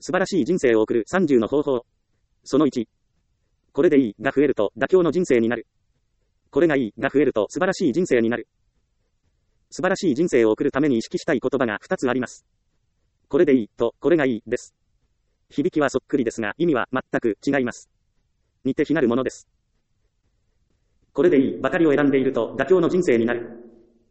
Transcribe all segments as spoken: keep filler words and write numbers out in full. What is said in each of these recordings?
素晴らしい人生を送るさんじゅうの方法。そのいち。これでいいが増えると妥協の人生になる。これがいいが増えると素晴らしい人生になる。素晴らしい人生を送るために意識したい言葉がふたつあります。これでいいとこれがいいです。響きはそっくりですが意味は全く違います。似て非なるものです。これでいいばかりを選んでいると妥協の人生になる。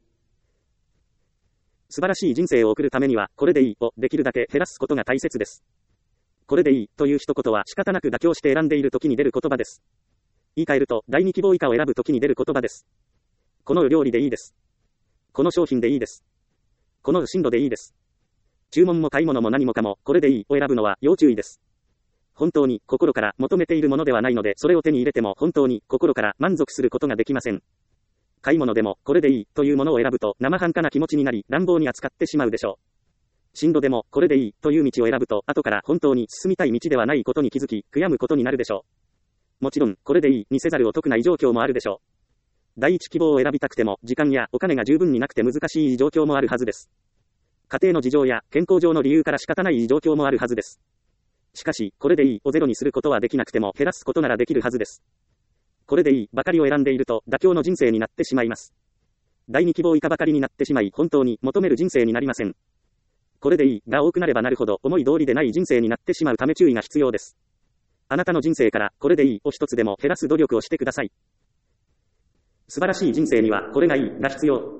素晴らしい人生を送るためにはこれでいいをできるだけ減らすことが大切です。これでいいという一言は仕方なく妥協して選んでいる時に出る言葉です。言い換えるとだいに希望以下を選ぶ時に出る言葉です。この料理でいいです。この商品でいいです。この進路でいいです。注文も買い物も何もかもこれでいいを選ぶのは要注意です。本当に心から求めているものではないのでそれを手に入れても本当に心から満足することができません。買い物でもこれでいいというものを選ぶと生半可な気持ちになり乱暴に扱ってしまうでしょう。進路でもこれでいいという道を選ぶと後から本当に進みたい道ではないことに気づき悔やむことになるでしょう。もちろんこれでいいにせざるを得ない状況もあるでしょう。第一希望を選びたくても時間やお金が十分になくて難しい状況もあるはずです。家庭の事情や健康上の理由から仕方ない状況もあるはずです。しかしこれでいいをゼロにすることはできなくても減らすことならできるはずです。これでいいばかりを選んでいると妥協の人生になってしまいます。第二希望以下ばかりになってしまい本当に求める人生になりません。これでいいが多くなればなるほど思い通りでない人生になってしまうため注意が必要です。あなたの人生からこれでいいを一つでも減らす努力をしてください。素晴らしい人生にはこれがいいが必要。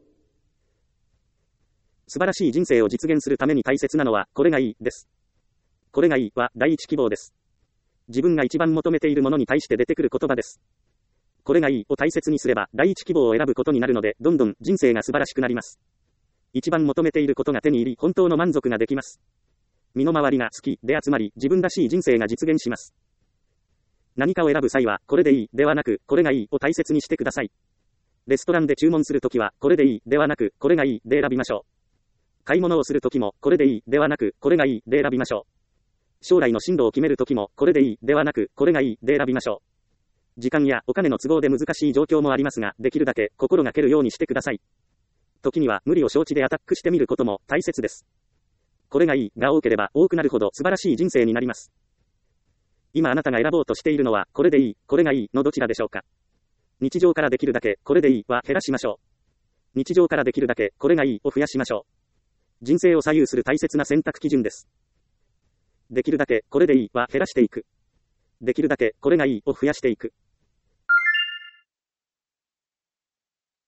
素晴らしい人生を実現するために大切なのはこれがいいです。これがいいは第一希望です。自分が一番求めているものに対して出てくる言葉です。これがいいを大切にすれば第一希望を選ぶことになるのでどんどん人生が素晴らしくなります。一番求めていることが手に入り本当の満足ができます。身の回りが好きで集まり自分らしい人生が実現します。何かを選ぶ際はこれでいいではなくこれがいいを大切にしてください。レストランで注文するときはこれでいいではなくこれがいいで選びましょう。買い物をするときもこれでいいではなくこれがいいで選びましょう。将来の進路を決めるときもこれでいいではなくこれがいいで選びましょう。時間やお金の都合で難しい状況もありますができるだけ心がけるようにしてください。時には無理を承知でアタックしてみることも大切です。これがいいが多ければ多くなるほど素晴らしい人生になります。今あなたが選ぼうとしているのはこれでいい、これがいいのどちらでしょうか。日常からできるだけこれでいいは減らしましょう。日常からできるだけこれがいいを増やしましょう。人生を左右する大切な選択基準です。できるだけこれでいいは減らしていく。できるだけこれがいいを増やしていく。